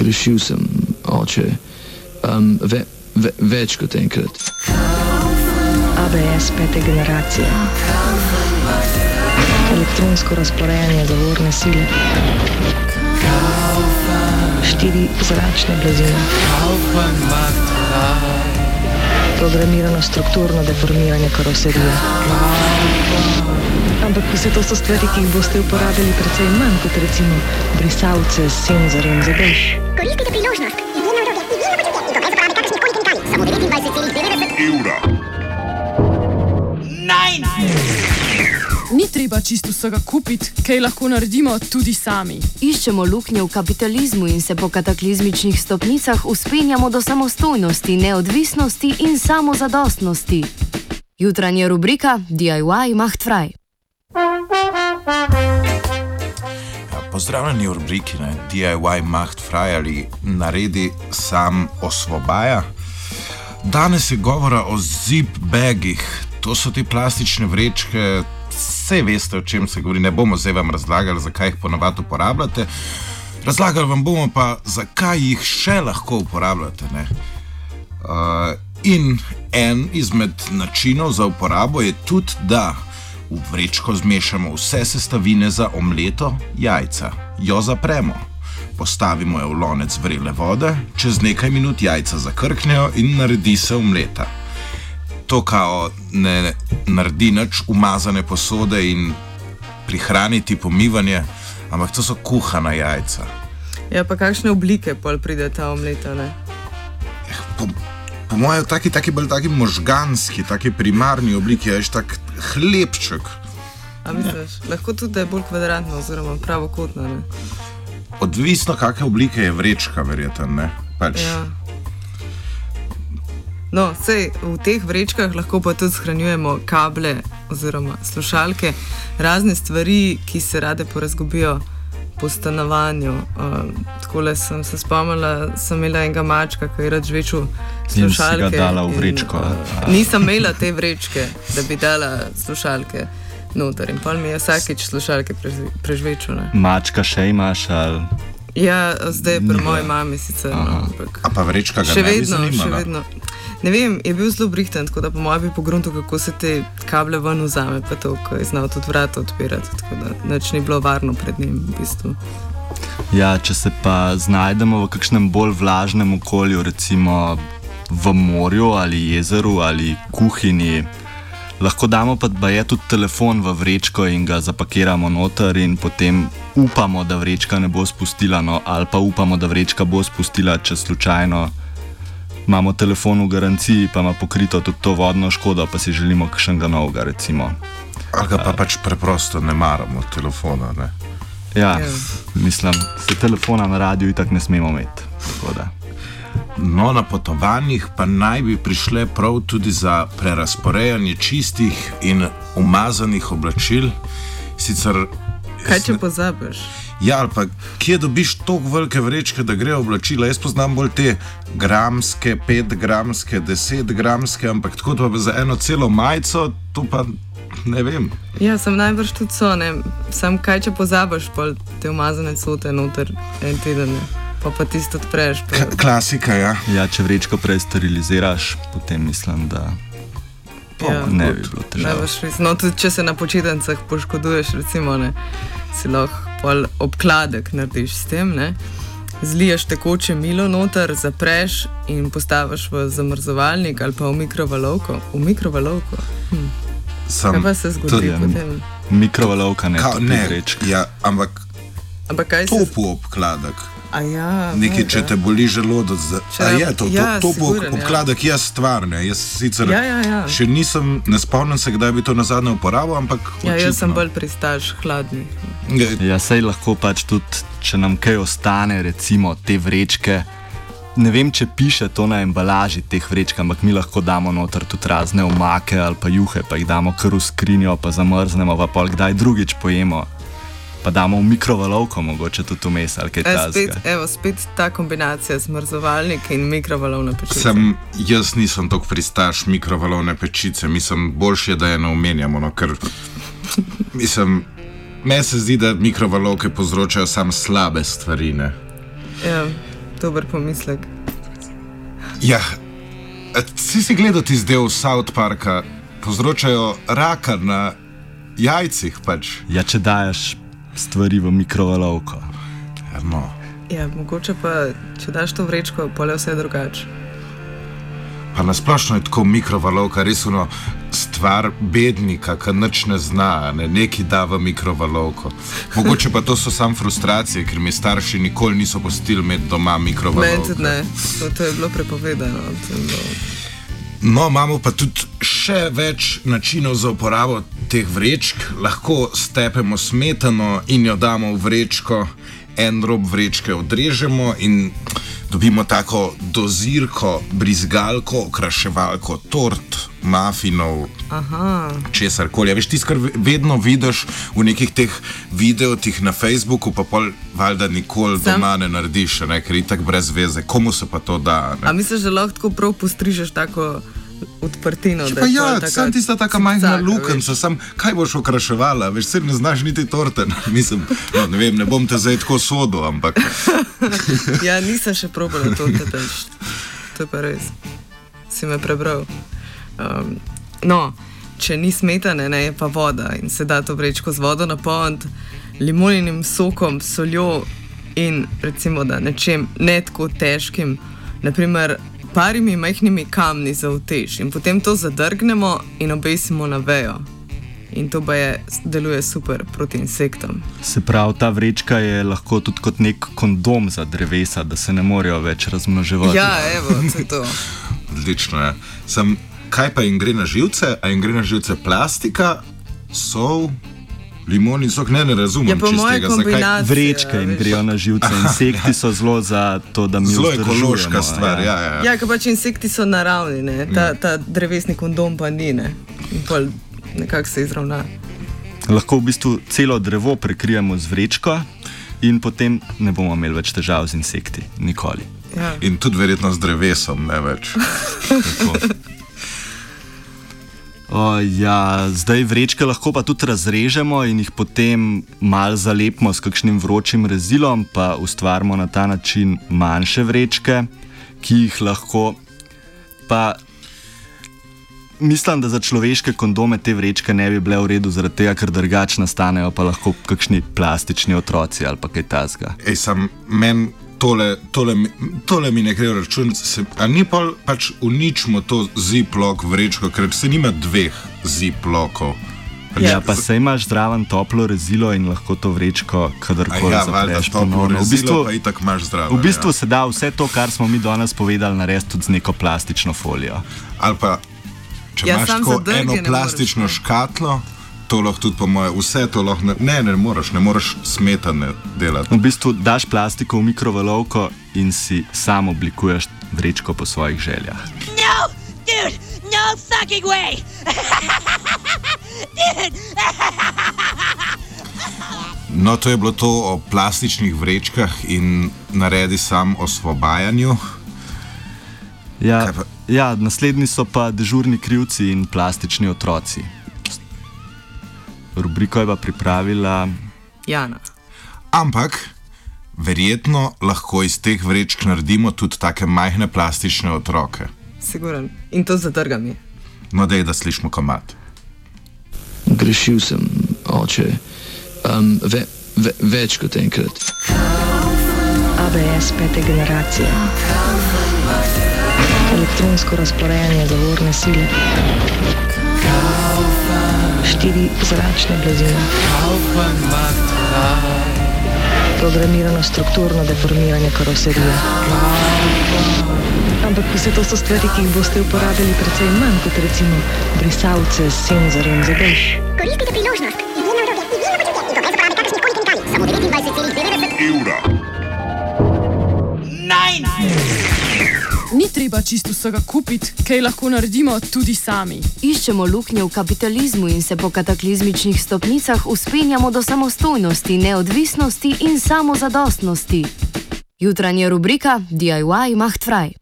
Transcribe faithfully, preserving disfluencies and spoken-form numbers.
Rešil sem, oče, um, ve, ve, več kot enkrat. A B S pete generacije. Elektronsko razporejanje zavorne sile. Štiri zračne blazine. Programirano strukturno deformiranje karoserije. Ampak vse to so stvari, ki jih boste uporabljali precej manj kot recimo brisalce s senzorjem za dež. Koristite priložnost. Izjemno urodje, izjemno počutje in dokaj zapravi kakršnih koli kemikalij. Samo devetindvajset celih devetdeset evra. Nein! Ni treba čisto vsega kupiti, kaj lahko naredimo tudi sami. Iščemo luknje v kapitalizmu in se po kataklizmičnih stopnicah uspenjamo do samostojnosti, neodvisnosti in samozadostnosti. Jutranja rubrika D I Y macht frei. Ja, pozdravljeni v rubriki ne, D I Y macht frei ali naredi sam osvobaja. Danes je govora o zip bagih. To so te plastične vrečke. Vse veste, o čem se govori, ne bomo zdaj vam razlagali, zakaj jih ponavadi uporabljate. Razlagali vam bomo pa, zakaj jih še lahko uporabljate. Ne? Uh, in en izmed načinov za uporabo je tudi, da v vrečko zmešamo vse sestavine za omleto jajca. Jo zapremo, postavimo jo v lonec vrele vode, čez nekaj minut jajca zakrknejo in naredi se omleta. To kao ne naredi nič umazane posode in prihraniti pomivanje, ampak to so kuhana jajca. Ja, pa kakšne oblike pol pride ta omleta, ne? Po, po mojem, taki, taki bolj taki možganski, taki primarni obliki, je tak hlebček. A misliš, ja. Lahko tudi, da je bolj kvadratno oziroma pravokotno, ne? Odvisno, kakšne oblike je vrečka, verjetno, ne? Pač... Ja. No, sej, v teh vrečkah lahko pa tudi shranjujemo kable oziroma slušalke, razne stvari, ki se rade porazgobijo po stanovanju. Uh, takole sem se spomnila, sem imela enega mačka, ki je rad žvečil slušalke. In si ga dala v vrečko. In, uh, nisem imela te vrečke, da bi dala slušalke noter. In pol mi je vsakič slušalke prežvečil. Ne? Mačka še imaš ali... Ja, zdaj pri moji mami sicer. No, ampak... A pa vrečka ga še ne bi vedno, zanimala? Še vedno. Ne vem, je bil zelo brihten, tako da po mojem bi pogruntil, kako se te kable ven vzame, pa to, ko je znal tudi vrata odpirati, tako da nič ni bilo varno pred njim v bistvu. Ja, če se pa znajdemo v kakšnem bolj vlažnem okolju, recimo v morju ali jezeru ali kuhinji, lahko damo pa baje tudi telefon v vrečko in ga zapakiramo noter in potem upamo, da vrečka ne bo spustila, no, ali pa upamo, da vrečka bo spustila, če slučajno imamo telefon v garanciji, pa ima pokrito tudi to vodno škodo, pa si želimo kakšnega novega, recimo. Ali ga pa pač preprosto ne maramo telefona, ne? Ja, mislim, se telefona na radiju itak ne smemo imeti, tako da. No, na potovanjih pa naj bi prišle prav tudi za prerasporejanje čistih in umazanih oblačil. Sicer... Kaj če pozabiš? Ja, ali pa kje dobiš toliko velike vrečke, da grejo oblačila? Jaz poznam bolj te gramske, petgramske, desetgramske, ampak tako da pa za eno celo majico, to pa ne vem. Ja, sem najbrž tudi so, ne. Sam kaj če pozabiš pol te umazane cote noter en teden, ne. Pa pa tisto odpreš. Pa... K- klasika, ja. Ja, če vrečko prej steriliziraš, potem mislim, da ja, ne bi bilo težavo. No, tudi če se na počitnicah poškoduješ, recimo, ne, si lahko pol obkladek narediš s tem, ne. Zliješ tekoče milo noter, zapreš in postaviš v zamrzovalnik ali pa v mikrovalovko. V mikrovalovko? Hm. Sam, kaj pa se zgodi tudi, potem? Mikrovalovka ne, Ka, ne vrečka. Ja, ampak, ampak kaj topu se... obkladek. A ja, nekaj, če te boli želodec. Če... A je to, to, ja, to bo siguren, obkladek, ja. Jaz stvarne. Jaz sicer ja, ja, ja. še nisem, ne spomnim se, kdaj bi to nazadnje uporabil, ampak ja, očitno. Jaz sem bolj pristaš hladnih. Ja, ja, sej lahko pač tudi, če nam kaj ostane, recimo te vrečke, ne vem, če piše to na embalaži teh vrečk, ampak mi lahko damo noter tudi razne omake ali pa juhe, pa jih damo kar v skrinjo, pa zamrznemo, pa pol kdaj drugič pojemo. Pa damo v mikrovalovko, mogoče tudi vmes ali kaj takega. Evo, spet ta kombinacija zmrzovalnik in mikrovalovna pečica. Sem, jaz nisem toliko pristaš mikrovalovne pečice, mislim, boljše, da je ne omenjamo, no, ker mislim, meni se zdi, da mikrovalovke povzročajo samo slabe stvari, ne. Ja. dober pomislek. Ja, si si gledal tisti del South Parka, povzročajo raka na jajcih pač. Ja, če daješ stvari v mikrovalovko. No. Ja, mogoče pa, če daš to vrečko, pole vse drugače. Pa nasplošno je tako mikrovalovka, res ono stvar bednika, ki nič ne zna, ne, neki da v mikrovalovko. Mogoče pa to so sam frustracije, ker mi starši nikoli niso pustili imeti doma mikrovalovko. Meni tudi ne, to, to je bilo prepovedano. To je bilo... No, imamo pa tudi še več načinov za uporabo teh vrečk. Lahko stepemo smetano in jo damo v vrečko, en rob vrečke odrežemo in dobimo tako dozirko, brizgalko, okraševalko, tort, mafinov, česar koli. Veš, tisto, kar vedno vidiš v nekih teh videotih na Facebooku, pa pol valjda nikoli Sam... doma ne narediš, ne, ker je tako brez veze. Komu se pa to da? Ne? A misliš, da lahko tako prav postrižeš tako odprtino? Pa ja, sam tista taka majhna lukenca, sam kaj boš okraševala, veš, se ne znaš niti torte, mislim, no, ne vem, ne bom te zdaj tako sodil, ampak... Ja, nisem še probala torte teč, to je pa res, si me prebral. Um, no, če ni smetane, ne, je pa voda in se da to vrečko z vodo napolniti, limoninim sokom, soljo in recimo, da nečem ne tako težkim, naprimer, parimi majhnimi kamni za utež in potem to zadrgnemo in obesimo na vejo. In to pa je, deluje super proti insektom. Se pravi, ta vrečka je lahko tudi kot nek kondom za drevesa, da se ne morejo več razmnoževati. Ja, evo, to je to. Odlično je. Sem, kaj pa jim gre na živce? A jim gre na živce plastika, sol, limoni sok? Ne, ne razumem ja, čistega. Zakaj? Vrečke jim grejo na živce. Insekti so zelo za to, da mi zelo vzdržujemo. Zelo ekološka stvar, ja. Ja, ja. Ja, ker pač insekti so naravni, ne? Ta, ta drevesni kondom pa ni, ne? In pol nekako se izravna. Lahko v bistvu celo drevo prekrijemo z vrečko in potem ne bomo imeli več težav z insekti. Nikoli. Ja. In tudi verjetno z drevesom ne več. O, ja, zdaj vrečke lahko pa tudi razrežemo in jih potem malo zalepimo s kakšnim vročim rezilom, pa ustvarimo na ta način manjše vrečke, ki jih lahko pa... Mislim, da za človeške kondome te vrečke ne bi bile v redu, zaradi tega, ker drugač nastanejo pa lahko kakšni plastični otroci ali pa kaj tasga. Ej, sam men tole, tole, tole mi ne gre v račun, se, a ni pa pač uničimo to zip-lock vrečko, ker se nima dveh zip-lockov. Ja, pa se imaš zraven toplo rezilo in lahko to vrečko kadarkoli ja, zapreš ponovno. V bistvu, pa itak imaš zraven, v bistvu ja. Se da vse to, kar smo mi danes povedali, narediti tudi z neko plastično folijo. Ali pa če ja, imaš tako eno plastično moraš, škatlo, to lahko tudi po moje, vse to lahko, ne, ne, ne moraš, ne moraš smetane delati. V bistvu daš plastiko v mikrovalovko in si sam oblikuješ vrečko po svojih željah. No, dude, no fucking way! No, to je bilo to o plastičnih vrečkah in naredi sam osvobajanju. Ja, ja, naslednji so pa dežurni krivci in plastični otroci. Rubriko je pa pripravila Jana. Ampak verjetno lahko iz teh vrečk naredimo tudi take majhne plastične otroke. Siguren. In to z zadrgami. No, dej, da slišimo komad. Grešil sem, oče. Um, ve, ve, več kot enkrat. A B S pete generacije. Elektronsko razporejanje zavorne sile. Štiri zračne blazine. Programirano strukturno deformiranje karoserije. Ampak vse to so stvari, ki jih boste uporabili precej manj kot recimo brisalce s senzorjem za dež. Koristite priložnost. Izjemno droge, izjemno počutje. In to brez uporabe kakršnih koli kemikalij. Samo devetindvajset celih devetdeset evra. Nine! Ni treba čisto vsega kupiti, kaj lahko naredimo tudi sami. Iščemo luknje v kapitalizmu in se po kataklizmičnih stopnicah uspenjamo do samostojnosti, neodvisnosti in samozadostnosti. Jutranja rubrika D I Y macht frei.